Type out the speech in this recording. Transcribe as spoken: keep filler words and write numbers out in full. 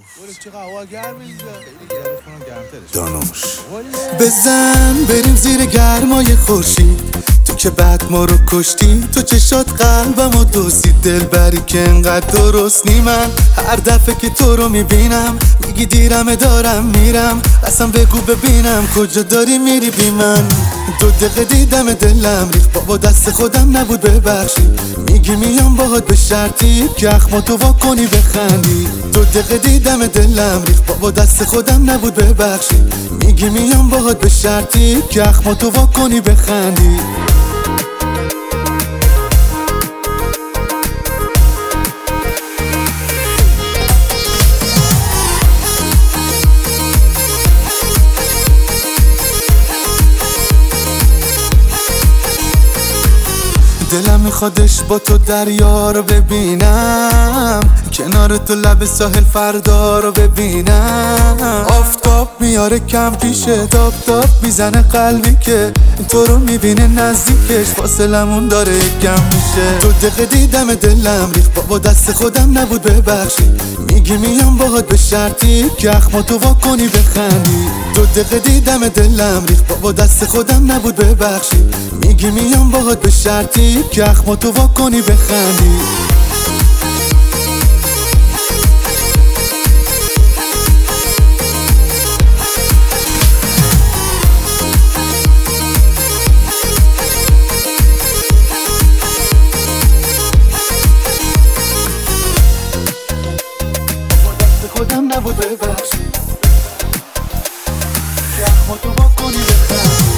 دانوش بزن بریم زیر گرمای خورشید، تو که بعد ما رو کشتی، تو چشات قلبمو دوستی، دل بری که انقدر درست نی. من هر دفعه که تو رو میبینم میگی دیرم دارم میرم، اصلا بگو ببینم کجا داری میری بی من. دو دقیقه دیدم دلم ریخت، بابا دست خودم نبود ببخشی، میگی میام باهات به شرطی که اخماتو وا کنی بخندی. دو دقیقه دیدم دلم ریخت، بابا دست خودم نبود ببخشی، میگی میام باهات به شرطی که اخماتو وا کنی بخندی. دلم میخوادش با تو دریا رو ببینم، کنار تو لب ساحل فردا رو ببینم. آفتاب میاره کم پیشه، تاب تاب میزنه قلبی که تو رو میبینه نزدیکش، فاصلمون داره کم میشه. دو دقیقه دیدم دلم ریخت، بابا دست خودم نبود ببخشی، میگی میام باهات به شرطی که اخماتو وا کنی بخندی. دو دقیقه دیدم دلم ریخت، بابا دست خودم نبود ببخشی، میگی میام باهات به شرطی که اخماتو وا کنی بخندی. خودم نبود ببخشی که اخماتو وا کنی بخندی.